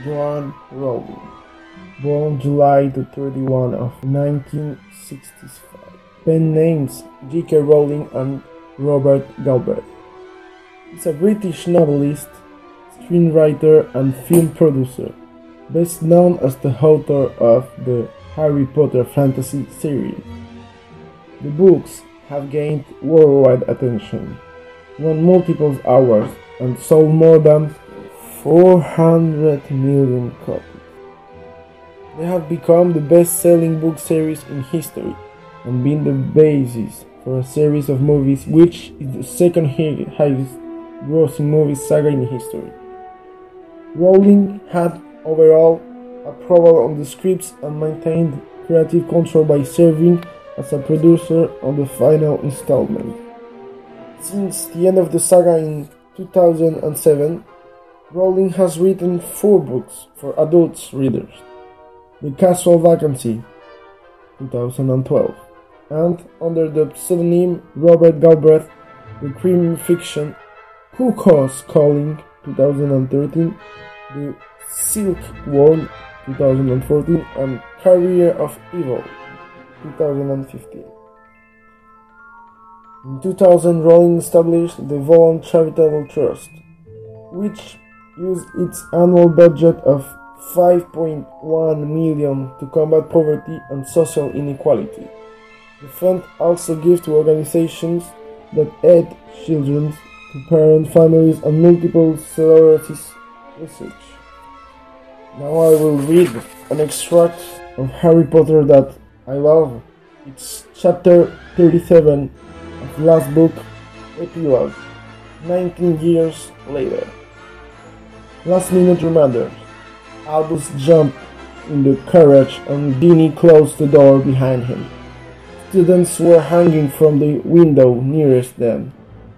Joanne Rowling, born July 31 of 1965. Pen names J.K. Rowling and Robert Galbraith. He's a British novelist, screenwriter and film producer, best known as the author of the Harry Potter fantasy series. The books have gained worldwide attention, won multiple awards, and sold more than 400 million copies. They have become the best-selling book series in history and been the basis for a series of movies which is the second highest grossing movie saga in history. Rowling had overall approval on the scripts and maintained creative control by serving as a producer on the final installment. Since the end of the saga in 2007, Rowling has written 4 books for adult readers: The Casual Vacancy, 2012, and under the pseudonym Robert Galbraith, the crime fiction Cuckoo's Calling, 2013, The Silkworm, 2014, and Career of Evil, 2015. In 2000, Rowling established the Volon Charitable Trust, which used its annual budget of $5.1 million to combat poverty and social inequality. The fund also gives to organizations that aid children to parent families and multiple sclerosis research. Now I will read an extract of Harry Potter that I love. It's chapter 37 of the last book, Epilogue, 19 years later. Last minute reminder. Albus jumped in the carriage and Ginny closed the door behind him. Students were hanging from the window nearest them.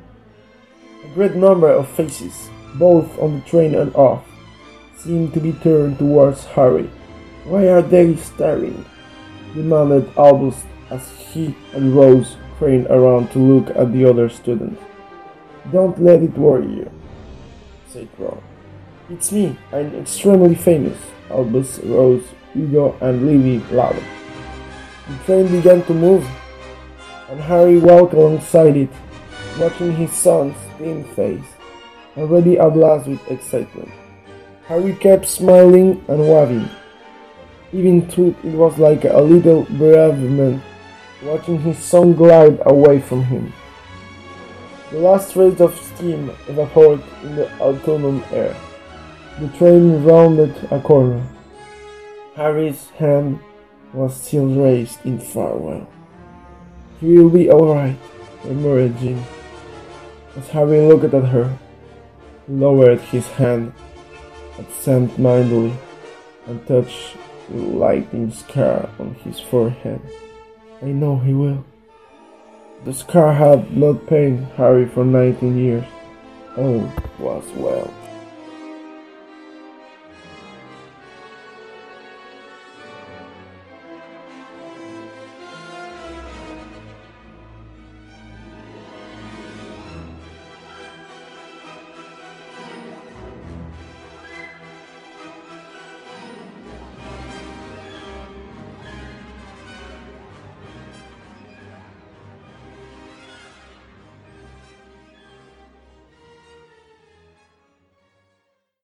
A great number of faces, both on the train and off, seemed to be turned towards Harry. "Why are they staring?" demanded Albus as he and Rose craned around to look at the other students. "Don't let it worry you," said Ron. "It's me, I'm extremely famous," Albus, Rose, Hugo, and Lily laughed. The train began to move, and Harry walked alongside it, watching his son's thin face, already ablaze with excitement. Harry kept smiling and waving. Even though it was like a little bereavement watching his son glide away from him. The last trace of steam evaporated in the autumnal air. The train rounded a corner. Harry's hand was still raised in farewell. "He will be alright," murmured Jean. As Harry looked at her, he lowered his hand absent-mindedly and touched the lightning scar on his forehead. "I know he will." The scar had not pained Harry for 19 years. All was well.